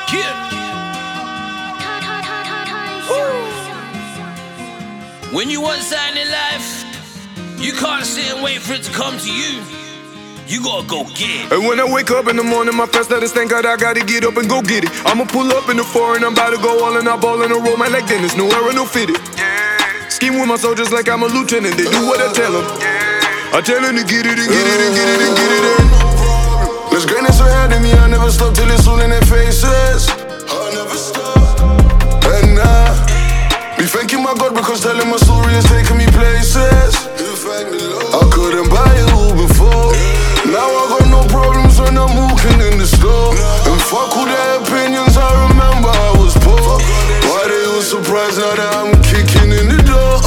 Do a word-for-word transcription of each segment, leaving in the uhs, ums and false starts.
Yeah. When you want something in life, you can't sit and wait for it to come to you. You gotta go get it. And when I wake up in the morning, my first thought is thank God I gotta get up and go get it. I'ma pull up in the foreign, I'm about to go all in, I ball in a roll, man like Dennis, no era, no fitted. Yeah. Scheme with my soldiers like I'm a lieutenant, they do what I tell them. Yeah. I tell them to get it and get it and get it and get it in. There's greatness ahead of me, I never stop till it's all in their faces. I never stop. And now, be thanking my God because telling my story is taking me places. I couldn't buy it all before. Now I got no problems when I'm walking in the store. And fuck all their opinions, I remember I was poor. Why they all surprised now that I'm kicking in the door?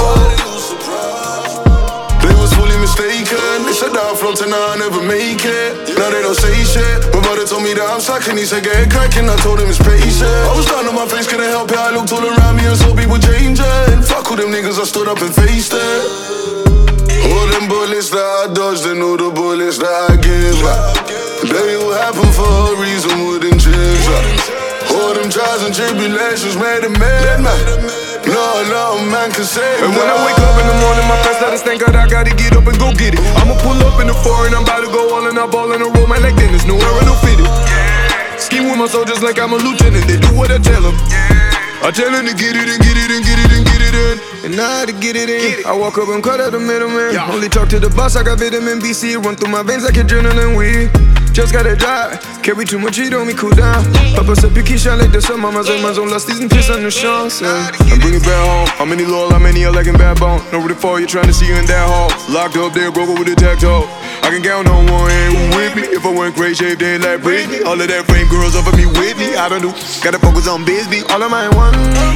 They was fully mistaken. They said that I flopped and now I never make it. Now they don't say shit. My brother told me that I'm slacking, he said get it cracking. I told him it's patient. I was down on my face, couldn't help it. I looked all around me and saw people changing. Fuck all them niggas, I stood up and faced it. All them bullets that I dodged and all the bullets that I gave back, they all happen for a reason, wouldn't change that. All them trials and tribulations made a man, man. No, no man can say that. And when I wake up in the morning, my first thought is thank God I gotta get up and go get it. I'ma pull up in the foreign, I'm about to go all in, I ball in a roll, man like Dennis, no era, no fitted. Scheme with my soldiers like I'm a lieutenant, they do what I tell them. I tell them to get it and get it and get it and get it in. And I had to get it in. Get it. I walk up and cut out the middleman. Yeah. Only talk to the boss, I got vitamin B C. Run through my veins like adrenaline weed. Just gotta drive, carry too much heat on me, cool down. Papa said picky shine like the sun, mama's on my zone, lost these and piss on the chance. I bring it back home, how many loyal, how many are like in bad bone. Know where to fall, you trying to see you in that hole. Locked up there, broke up with a tactile. I can count on one hand who with me. If I weren't great shape, they ain't like Britney. All of that frame girls over me with me. I don't do, gotta focus on Bisbee. All of my one.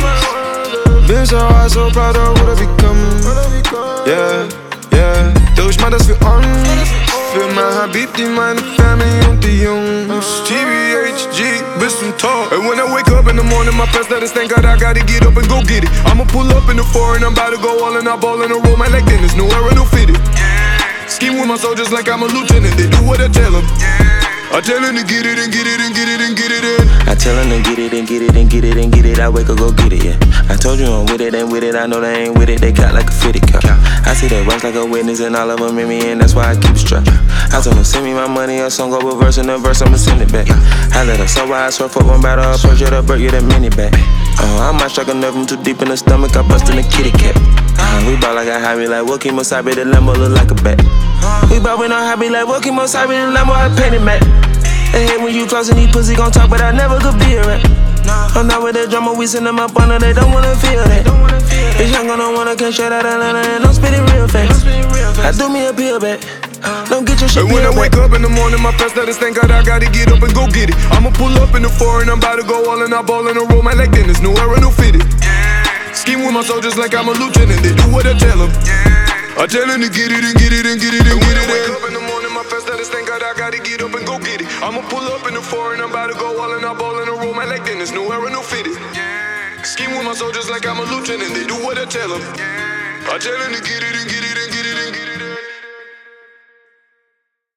Been so hard, so proud of what I become. Yeah, yeah. Durch mal, dass wir on. Für mein Habib, die meine Family und die Jungs. T B H G, bis zum Tag. And when I wake up in the morning, my first thought is thank God I gotta get up and go get it. I'ma pull up in the foreign, I'm about to go all in, I ball in a roll, man like Dennis, no era, no fitted. Scheme with my soldiers like I'm a lieutenant, they do what I tell them. I tell them to get it and get it and get it and get it in. I tell them to get it and get it and get it and get it. I wake up, go get it, yeah. I told you I'm with it, ain't with it. I know they ain't with it. They got like a fitted cap. I see they watch like a witness and all of them in me, and that's why I keep strapped. I told them send me my money, a song go with verse and the verse, I'ma send it back. I let her so I swear for one battle, I purge it up, break it a mini back. Uh, I might strike a nerve, I'm too deep in the stomach, I bust in the kitty cat. Uh, we ball like a hobby, like Wookie Mosabi, the Lambo look like a bat. We ball with no hobby, like Wookie Mosabi, the Lambo, I painted matte. They hate when you close and these pussy gon' talk, but I never could be a rap. I'm not with the drama, we send them up on her, they don't wanna feel that. Bitch, I'm gonna wanna come straight out of Atlanta and don't spit it real fast. I do me a peel back, don't get your shit. And when I wake up in the morning, my first thought is thank God I gotta get up and go get it. I'ma pull up in the foreign, I'm about to go all in, I ball in a roll, man like Dennis, no era, no fitted. Scheme with my soldiers like I'm a lieutenant, they do what I tell them. I tell them to get it and get it and get it and get it in. Wake up in the morning, my first thought is thank God I gotta get up and go get it. I'ma pull up in the foreign, I'm about to go all in, I ball in a roll, man like Dennis, no era, no fitted. Scheme with my soldiers like I'm a lieutenant, they do what I tell them. I tell them to get it and get it and get it.